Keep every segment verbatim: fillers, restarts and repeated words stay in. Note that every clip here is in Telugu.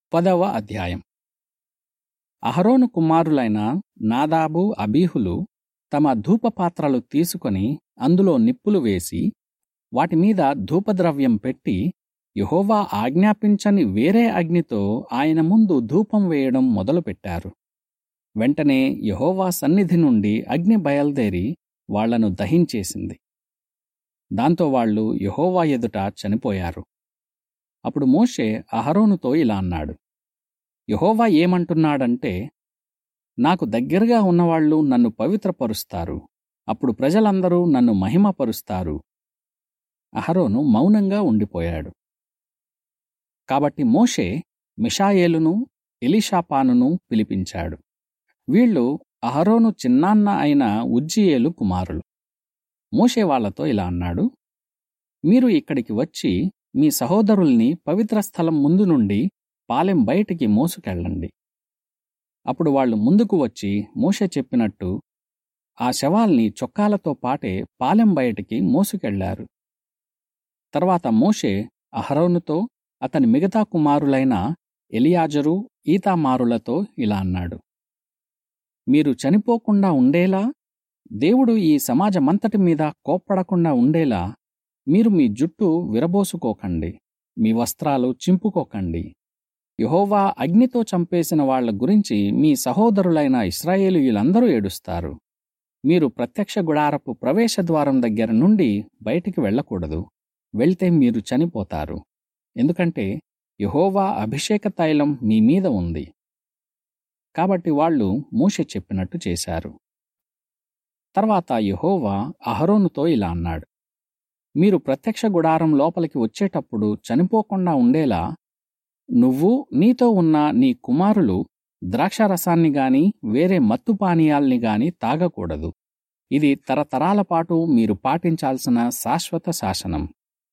పదవ అధ్యాయం. అహరోను కుమారులైన నాదాబు, అబీహులు తమ ధూపపాత్రలు తీసుకొని అందులో నిప్పులు వేసి వాటిమీద ధూపద్రవ్యం పెట్టి యెహోవా ఆజ్ఞాపించని వేరే అగ్నితో ఆయన ముందు ధూపం వేయడం మొదలుపెట్టారు. వెంటనే యెహోవా సన్నిధి నుండి అగ్ని బయల్దేరి వాళ్లను దహించేసింది. దాంతో వాళ్ళు యెహోవా ఎదుట చనిపోయారు. అప్పుడు మోషే అహరోనుతో ఇలా అన్నాడు: యెహోవా ఏమంటున్నాడంటే, నాకు దగ్గరగా ఉన్నవాళ్లు నన్ను పవిత్రపరుస్తారు, అప్పుడు ప్రజలందరూ నన్ను మహిమపరుస్తారు. అహరోను మౌనంగా ఉండిపోయాడు. కాబట్టి మోషే మిషాయేలును, ఎలీషాపానును పిలిపించాడు. వీళ్ళు అహరోను చిన్నాన్న అయిన ఉజ్జీయేలు కుమారులు. మోషే వాళ్లతో ఇలా అన్నాడు: మీరు ఇక్కడికి వచ్చి మీ సహోదరుల్ని పవిత్ర స్థలం ముందు నుండి పాలెం బయటికి మోసుకెళ్ళండి. అప్పుడు వాళ్ళు ముందుకు వచ్చి మోషే చెప్పినట్టు ఆ శవాల్ని చొక్కాలతో పాటే పాలెం బయటికి మోసుకెళ్లారు. తర్వాత మోషే అహరోనుతో అతని మిగతా కుమారులైన ఎలియాజరు, ఈతామారులతో ఇలా అన్నాడు: మీరు చనిపోకుండా ఉండేలా, దేవుడు ఈ సమాజమంతటి మీద కోప్పడకుండా ఉండేలా మీరు మీ జుట్టు విరబోసుకోకండి, మీ వస్త్రాలు చింపుకోకండి. యెహోవా అగ్నితో చంపేసిన వాళ్ల గురించి మీ సహోదరులైన ఇశ్రాయేలీయులందరూ ఏడుస్తారు. మీరు ప్రత్యక్ష గుడారపు ప్రవేశద్వారం దగ్గర నుండి బయటికి వెళ్ళకూడదు. వెళ్తే మీరు చనిపోతారు. ఎందుకంటే యెహోవా అభిషేక తైలం మీ మీద ఉంది. కాబట్టి వాళ్ళు మోషే చెప్పినట్టు చేశారు. తర్వాత యెహోవా అహరోనుతో ఇలా అన్నాడు: మీరు ప్రత్యక్ష గుడారం లోపలికి వచ్చేటప్పుడు చనిపోకుండా ఉండేలా నువ్వు, నీతో ఉన్న నీ కుమారులు ద్రాక్షారసాన్ని గాని వేరే మత్తు పానీయాల్ని గాని తాగకూడదు. ఇది తరతరాల పాటు మీరు పాటించాల్సిన శాశ్వత శాసనం.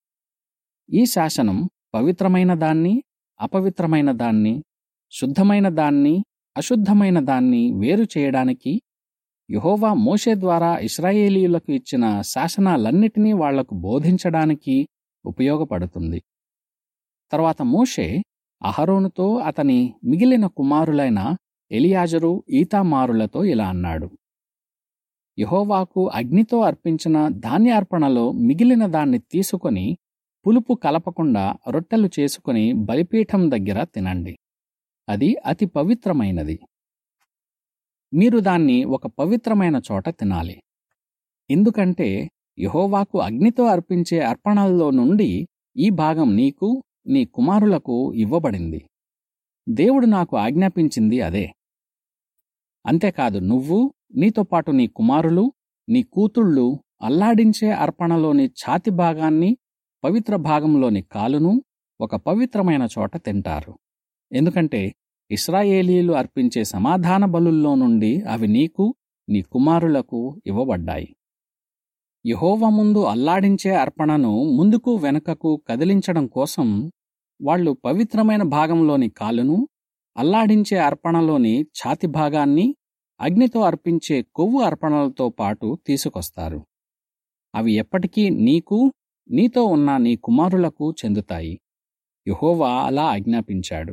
ఈ శాసనం పవిత్రమైన దాన్ని, అపవిత్రమైన దాన్ని, శుద్ధమైన దాన్ని, అశుద్ధమైన దాన్ని వేరు చేయడానికి యెహోవా మోషే ద్వారా ఇశ్రాయేలీయులకు ఇచ్చిన శాసనాలన్నిటినీ వాళ్లకు బోధించడానికి ఉపయోగపడుతుంది. తర్వాత మోషే అహరోనుతో అతని మిగిలిన కుమారులైన ఎలియాజరు, ఈతామారులతో ఇలా అన్నాడు: యెహోవాకు అగ్నితో అర్పించిన ధాన్యార్పణలో మిగిలిన దాన్ని తీసుకొని పులుపు కలపకుండా రొట్టెలు చేసుకుని బలిపీఠం దగ్గర తినండి. అది అతి పవిత్రమైనది. మీరు దాన్ని ఒక పవిత్రమైన చోట తినాలి. ఎందుకంటే యెహోవాకు అగ్నితో అర్పించే అర్పణల్లో నుండి ఈ భాగం నీకు, నీ కుమారులకు ఇవ్వబడింది. దేవుడు నాకు ఆజ్ఞాపించింది అదే. అంతేకాదు, నువ్వు, నీతో పాటు నీ కుమారులు, నీ కూతుళ్ళు అల్లాడించే అర్పణలోని ఛాతి భాగాన్ని, పవిత్ర భాగంలోని కాలును ఒక పవిత్రమైన చోట తింటారు. ఎందుకంటే ఇశ్రాయేలీయులు అర్పించే సమాధాన బలుల్లో నుండి అవి నీకు, నీ కుమారులకు ఇవ్వబడ్డాయి. యెహోవా ముందు అల్లాడించే అర్పణను ముందుకు వెనుకకు కదిలించడం కోసం వాళ్ళు పవిత్రమైన భాగంలోని కాలును, అల్లాడించే అర్పణలోని ఛాతి భాగాన్ని అగ్నితో అర్పించే కొవ్వు అర్పణలతో పాటు తీసుకొస్తారు. అవి ఎప్పటికీ నీకు, నీతో ఉన్న నీ కుమారులకు చెందుతాయి. యెహోవా అలా ఆజ్ఞాపించాడు.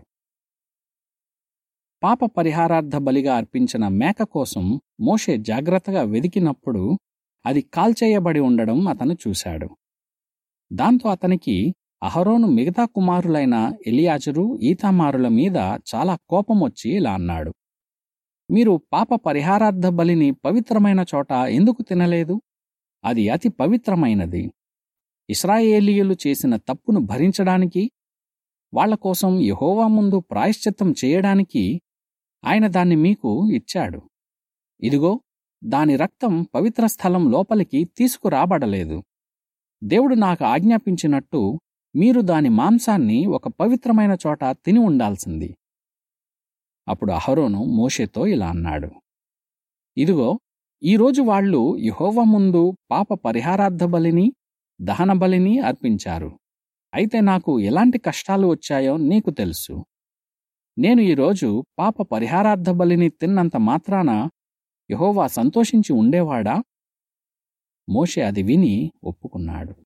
పాప పరిహారార్థ బలిగా అర్పించిన మేక కోసం మోషే జాగ్రత్తగా వెదికినప్పుడు అది కాల్చేయబడి ఉండడం అతను చూశాడు. దాంతో అతనికి అహరోను మిగతా కుమారులైన ఎలియాజరు, ఈతామారుల మీద చాలా కోపమొచ్చి ఇలా అన్నాడు: మీరు పాప పరిహారార్థ బలిని పవిత్రమైన చోట ఎందుకు తినలేదు? అది అతి పవిత్రమైనది. ఇశ్రాయేలీయులు చేసిన తప్పును భరించడానికి, వాళ్ల కోసం యెహోవా ముందు ప్రాయశ్చిత్తం చేయడానికి ఆయన దాన్ని మీకు ఇచ్చాడు. ఇదిగో, దాని రక్తం పవిత్ర స్థలం లోపలికి తీసుకురాబడలేదు. దేవుడు నాకు ఆజ్ఞాపించినట్టు మీరు దాని మాంసాన్ని ఒక పవిత్రమైన చోట తిని ఉండాల్సింది. అప్పుడు అహరోను మోషేతో ఇలా అన్నాడు: ఇదిగో, ఈరోజు వాళ్ళు యెహోవా ముందు పాప పరిహారార్థ బలిని, దహన బలిని అర్పించారు. అయితే నాకు ఎలాంటి కష్టాలు వచ్చాయో నీకు తెలుసు. నేను ఈరోజు పాప పరిహారార్థ బలిని తిన్నంత మాత్రాన యెహోవా సంతోషించి ఉండేవాడా? మోషే అది విని ఒప్పుకున్నాడు.